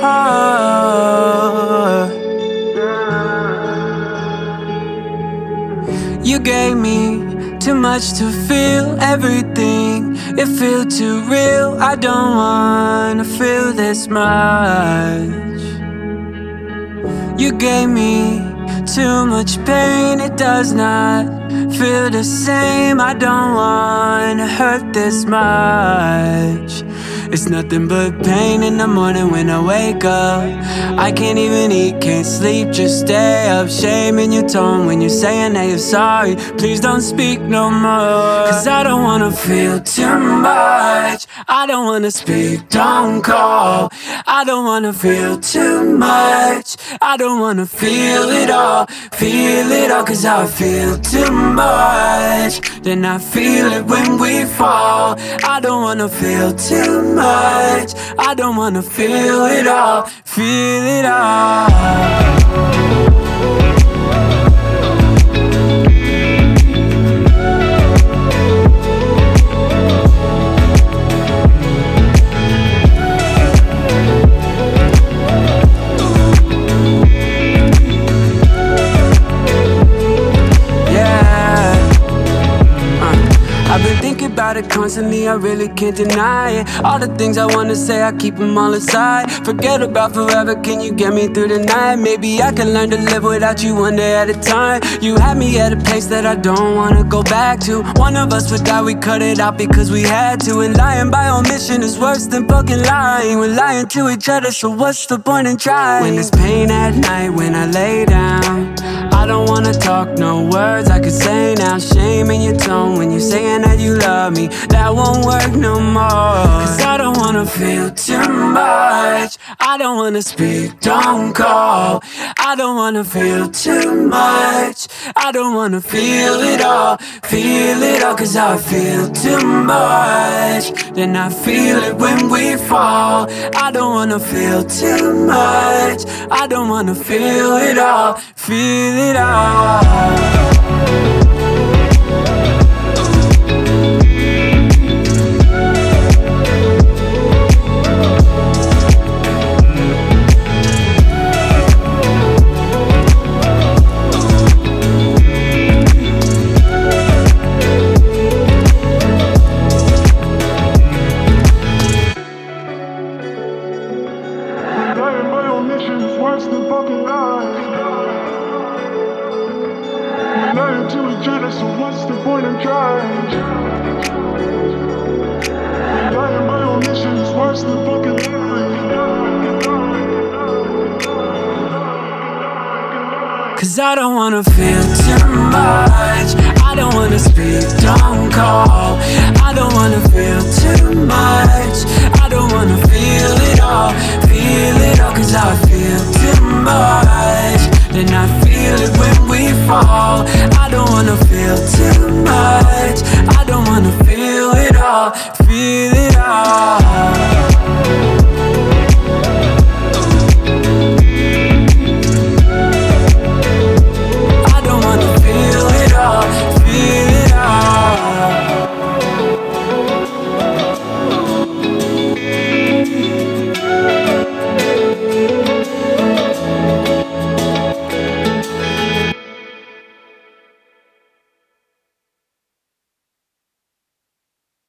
heart. You gave me too much to feel everything. It feels too real. I don't wanna feel this much. You gave me too much pain. It does not feel the same. I don't wanna hurt this much. It's nothing but pain in the morning when I wake up. I can't even eat, can't sleep, just stay up. Shame in your tone when you're saying that you're sorry. Please don't speak no more, 'cause I don't wanna feel too much. I don't wanna speak, don't call. I don't wanna feel too much. I don't wanna feel it all, 'cause I feel too much. Then I feel it when we fall. I don't wanna feel too much. I don't wanna feel it all, feel it all. I've been thinking about it constantly, I really can't deny it. All the things I wanna say, I keep them all inside. Forget about forever, can you get me through the night? Maybe I can learn to live without you one day at a time. You had me at a pace that I don't wanna go back to. One of us would die, we cut it out because we had to. And lying by omission is worse than fucking lying. We're lying to each other, so what's the point in trying? When there's pain at night, when I lay down, I don't wanna talk, no words I could say now. Shame in your tone when you're saying that you love me. That won't work no more, 'cause I don't wanna feel too much. I don't wanna speak, don't call. I don't wanna feel too much. I don't wanna feel it all, 'cause I feel too much. Then I feel it when we fall. I don't wanna feel too much. I don't wanna feel it all, feel it all. Lying by omission is worse than fucking lying. We're lying to each other, so what's the point in trying? Lying by omission is worse than fucking lying. 'Cause I don't wanna feel too much. I don't wanna speak, don't call. I don't wanna feel too much. I don't wanna feel it all, 'cause I feel too much. Then I feel it when we fall. I don't wanna feel too much. I don't wanna feel it all.